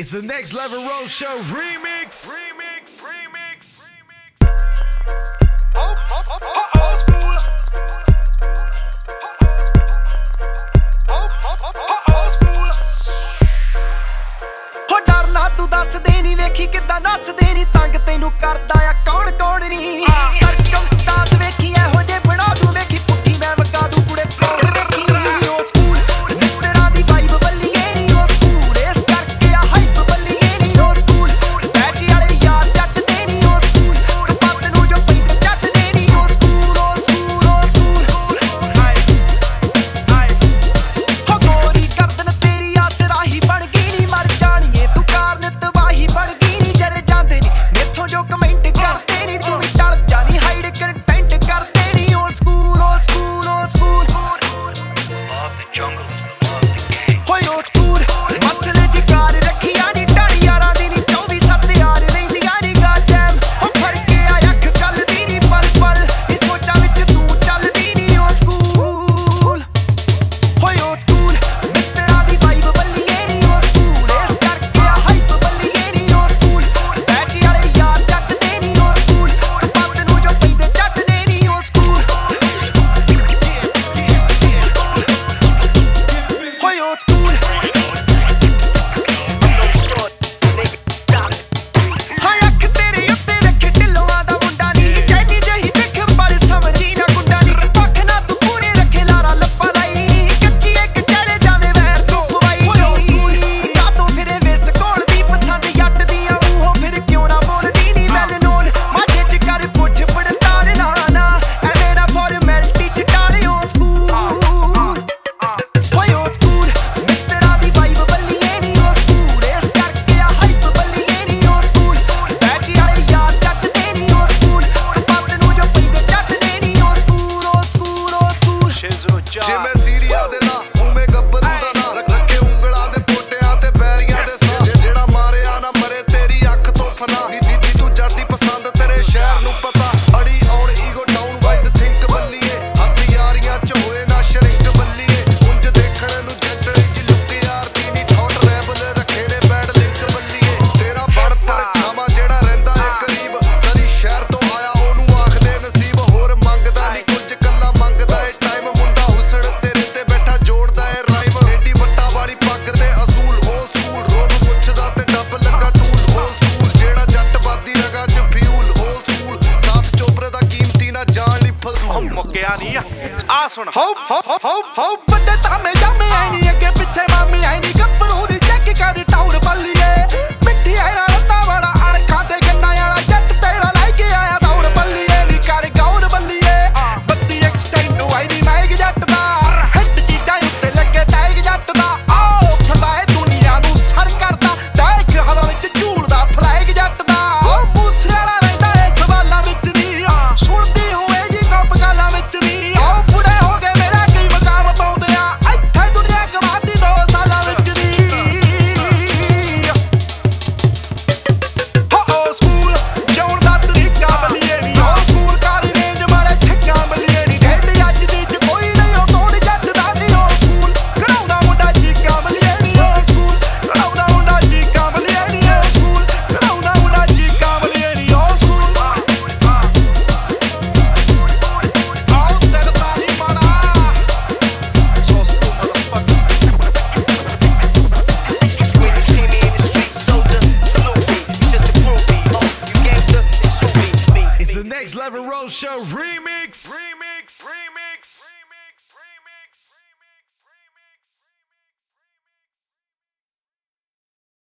It's the Next Level Road Show remix. Remix. Remix. ਹੋ ਡਰਨਾ ਤੂੰ ਦੱਸਦੇ ਨੀ ਵੇਖੀ ਕਿੱਦਾਂ ਨੱਚਦੇ ਨੀ ਤੰਗ ਤੈਨੂੰ ਕਰਦਾ ਆ ਕੌਣ ਕੌਣ ਨੀ ਸਰਕਮਸਟੈਂਸ ਵੇਖੀ ਇਹੋ ਜੇ ਬਣਾ ਦੂੰ ਵੇਖੀ ਪੁੱਠੀ ਮੈਂ ਵਗਾ ਦੂੰ ਕੁੜੇ ਪ੍ਰੋੜ ਵੇਖੀ ਉਹ ਸਕੂਲ ਮਿੱਤਰਾਂ ਦੀ ਵਾਈਬ ਬੱਲੀਏ ਨੀ ਉਹ ਸਕੂਲ ਇਸ ਕਰਕੇ ਆ ਹਾਈਪ ਬੱਲੀਏ ਨੀ ਉਹ ਸਕੂਲ ਬੈਚ ਵਾਲੇ ਯਾਰ ਜੱਟ ਦੇ ਨੀ ਉਹ ਸਕੂਲ ਕਪੱਤ ਨੂੰ ਜੋ ਪੈਂਦੇ ਜੱਟ ਦੇ ਨੀ ਉਹ ਸਕੂਲ ਹੋ ਗੋਰੀ ਕਰਦਨ ਤੇਰੀ ਆਸਰਾਹੀ ਬਣ ਗਈ ਨੀ ਮਰ ਜਾਣੀਏ ਤੂੰ ਕਾਰਨ ਤਬਾਹੀ ਬਣ ਗਈ ਨੀ ਜਰੇ ਜਾਂਦੇ ਨੀ ਮੇਥੋਂ ਜੋ ਕਮੈਂਟ ਕਰਦੇ ਨੀ ਤੂੰ ਵੀ ਟਲ ਜਾਣੀ ਹਾਈਡ ਕੰਟੈਂਟ ਕਰਦੇ ਨੀ ਉਹ ਸਕੂਲ ਹੋਏ ਉਹ ਸਕੂਲ ਮਸਲੇ ਚ ਕਾਰ ਰੱਖੀਆਂ ਨੀ ਢਾੜੀ ਯਾਰਾਂ ਦੀ ਨੀ 24/7 ਯਾਰ ਰਹਿੰਦੀਆਂ ਨੀ ਗਾਡੈਮ ਹੋ ਫੜ ਕੇ ਆ ਅੱਖ ਕੱਲ ਦੀ ਨੀ ਪਲ ਪਲ ਨੀ ਸੋਚਾਂ ਵਿੱਚ ਤੂੰ ਚੱਲਦੀ ਨੀ ਉਹ ਸਕੂਲ ਹੋਏ ਉਹ ਸਕੂਲ ਮਿੱਤਰਾਂ ਦੀ ਵਾਈਬ ਬੱਲੀਏ ਨੀ ਉਹ ਸਕੂਲ ਇਸ ਕਰਕੇ ਆ ਹਾਈਪ ਬੱਲੀਏ ਨੀ ਉਹ ਸਕੂਲ ਬੈਚ ਵਾਲੇ ਯਾਰ ਜੱਟ ਦੇ ਨੀ ਉਹ ਸਕੂਲ ਕਪੱਤ ਨੂੰ ਜੋ ਪੈਂਦੇ ਜੱਟ ਦੇ ਨੀ ਉਹ ਸਕੂਲ ਹੋਏ ਉਹ ਸਕੂਲ ਹਾਂ ਅੱਖ ਤੇਰੇ ਉੱਤੇ ਰੱਖੇ ਢਿੱਲੋਆਂ ਦਾ ਮੁੰਡਾ ਨੀ ਕਹਿੰਦੀ ਜਿਹੀ ਦਿਖ ਪਰ ਸਮਝੀ ਨਾ ਗੁੰਡਾ ਨੀ ਪੱਖ ਨਾ ਤੂੰ ਪੂਰੇ ਰੱਖੇ ਲਾਰਾ ਲੱਪਾ ਲਾਈ ਕੱਚੀ ਇੱਕ ਚੜੇ ਜਾਵੇ ਵੈਰ ਤੂੰ ਪਵਾਈ ਤਾਂ ਤੂੰ ਫਿਰੇ ਵਿਸ ਕੋਲ ਦੀ ਪਸੰਦ ਜੱਟ ਦੀਆਂ ਮੂੰਹੋਂ ਫਿਰ ਕਿਉਂ ਨਾ ਬੋਲਦੀ ਨੀ ਵੈਲ ਨੋਨ ਮਾਝੇ ਚ ਕਰ ਪੁੱਛ ਪੜਤਾਲ ਨਾ ਐ ਮੇਰਾ ਫਾਰਮੈਲਿਟੀ ਚ ਟਾਲਿਓ ਸਕੂਲ ਹੋਏ ਉਹ ਸਕੂਲ ਮਿੱਤਰਾਂ ਦੀ ਵਾਈਬ ਬੱਲੀਏ ਨੀ ਉਹ ਸਕੂਲ ਇਸ ਕਰਕੇ ਆ ਹਾਈਪ ਬੱਲੀਏ ਨੀ ਉਹ ਸਕੂਲ ਬੈਚ ਵਾਲੇ ਯਾਰ ਜੱਟ ਦੇ ਨੀ ਉਹ ਸਕੂਲ ਕਪੱਤ ਨੂੰ ਜੋ ਪੈਂਦੇ ਜੱਟ ਦੇ ਨੀ ਉਹ ਸਕੂਲ ਜਿਵੇਂ ਸੀਰੀਆ ਦੇ ਨਾ ਉਵੇਂ ਗੱਭਰੂ ਦਾ ਨਾ ਰੱਖੇ ਉਂਗਲਾਂ ਦੇ ਪੋਟਿਆਂ ਤੇ ਬੈਰੀਆਂ ਦੇ ਸਾਹ ਜਿਹੜਾ ਮਾਰਿਆ ਨਾ ਮਰੇ ਤੇਰੀ ਅੱਖ ਤੋਂ ਫਨਾ ਨੀ ਤੂੰ ਜੱਦੀ ਪਸੰਦ ਤੇਰੇ ਸ਼ਹਿਰ ਨੂੰ ਪਤਾ ਅੜੀ ਆਉਣ ਈਗੋ ਡਾਊਨ ਵਾਈਜ਼ ਥਿੰਕ ਬੱਲੀਏ ਹੱਥ ਯਾਰੀਆਂ ਚ ਹੋਏ ਨਾ ਸ਼ਰਿੰਕ ਬੱਲੀਏ ਉਂਝ ਦੇਖਣ ਨੂੰ ਜੱਟੜੀ ਚ ਲੁੱਕ ਯਾਰ ਦੀ ਨੀ ਠੋਟ ਰੈਬਲ ਰੱਖੇ ਨੇ ਬੈਡ ਲਿੰਕ ਬੱਲੀਏ ਤੇਰਾ ਬੜ ਪਰ ਖਾਵਾ ਜਿਹੜਾ ਰਹਿੰਦਾ ਏ ਕਰੀਬ ਸਰੀ ਸ਼ਹਿਰ ਤੋਂ ਆਇਆ ਉਹਨੂੰ ਆਖਦੇ ਨਸੀਬ ਹੋਰ ਮੰਗਦਾ ਨੀ ਕੁਝ ਕੱਲਾ ਮੰਗਦਾ ਏ ਟਾਈਮ ਮੁੰਡਾ ਹੁਸੜ ਤੇਰੇ ਤੇ ਬੈਠਾ ਜੋੜਦਾ ਏ ਰਾਈਮ ਏਡੀ ਵੱਟਾ ਵਾਲੀ ਪੱਗ ਤੇ ਅਸੂਲ ਉਹ ਸਕੂਲ ਰੋਬ ਪੁੱਛਦਾ ਤੇ ਡੱਬ ਲੱਗਾ ਟੂਲ ਉਹ ਸਕੂਲ ਜਿਹੜਾ ਜੱਟ ਬਾਦੀ ਰਗਾ ਚ ਫਿਊਲ ਉਹ ਸਕੂਲ ਸਾਥ ਚੋਬਰੇ ਦਾ ਕੀਮਤੀ ਨਾ ਜਾਣ ਲਈ ਫਜ਼ੂਲ ਮੁੱਕਿਆ ਨਹੀਂ ਆ ਸੁਣ ਹੋ ਵੱਡੇ ਤਾਮੇ ਜਾਮੇ ਆਈ ਨੀ ਅੱਗੇ ਪਿੱਛੇ ਮਾਮੀ ਆਈ ਨੀ ਗੱਭਰੂ ਦੀ ਚੈੱਕ ਕਰ ਟਾਊਰ ਬੱਲੀਏ ਮਿੱਠੀ ਆਇਆ ਰੱਤਾ ਵਾਲਾ ਅਣਖਾਂ ਤੇ ਗੰਨਾ ਵਾਲਾ ਜੱਟ ਤੇਰਾ ਲੈ ਕੇ ਆਇਆ ਦੌੜ ਬੱਲੀਏ ਨੀ ਕਰ ਗੌਰ ਬੱਲੀਏ ਬੱਤੀ ਐਕਸਟੈਂਡ ਆਈ ਨੀ ਨਾਇਕ ਜੱਟ ਦਾ ਹਿੱਟ ਚੀਜ਼ਾਂ ਉੱਤੇ ਲੱਗੇ ਟੈਗ ਜੱਟ ਦਾ ਆਓ ਫਲਾਏ ਦੁਨੀਆ ਨੂੰ ਸਰ ਕਰਦਾ ਦੇਖ ਹਵਾ ਵਿੱਚ ਝੂਲਦਾ ਫਲੈਗ ਜੱਟ ਦਾ ਉਹ ਮੂਸੇ ਵਾਲਾ ਰਹਿੰਦਾ ਏ ਸਵਾਲਾਂ ਵਿੱਚ ਨੀ ਸੁਣਦੀ ਹੋਏਗੀ ਕੱਪ ਗਾਲਾਂ ਵਿੱਚ ਨੀ ਉਹ ਬੁੜੇ ਹੋ ਗਏ ਮੇਰਾ ਕਈ ਮਕਾਮ ਪਾਉਂਦੇ ਆ ਇੱਥੇ ਦੁਨੀਆ ਕਮਾਤੀ 2 ਸਾਲਾਂ ਵਿੱਚ ਨੀ ਹੋ ਸਕੂਲ ਜਾਉਣ ਦਾ ਤਰੀਕਾ ਬੱਲੀਏ ਨੀ ਉਹ ਸਕੂਲ ਕਾਲੀ ਰੇਂਜ ਮਾਰੇ ਛੱਕਾਂ ਬੱਲੀਏ ਨੀ ਢੇਡ ਅੱਜ ਦੀ ਚ ਕੋਈ ਨਹੀਂ ਉਹ ਤੋੜ ਜੱਟ ਦਾ ਨੀ ਉਹ ਸਕੂਲ ਕਢਾਉਂਦਾ ਮੁੰਡਾ ਚੀਕਾਂ ਬੱਲੀਏ ਨੀ ਉਹ ਸਕੂਲ ਕਢਾਉਂਦਾ ਮੁੰਡਾ ਚੀਕਾਂ ਬੱਲੀਏ ਨੀ ਉਹ ਸਕੂਲ ਕਢਾਉਂਦਾ ਮੁੰਡਾ ਚੀਕਾਂ ਬੱਲੀਏ ਨੀ ਉਹ ਸਕੂਲ ਆਉ ਤੇਰੇ ਤਾਲੀ ਮਾੜਾ ਸੋ school When you see me in the street, soldier, salute me. Just a groupie, you gangster, it's me. It's the Next Level Road Show remix. Remix.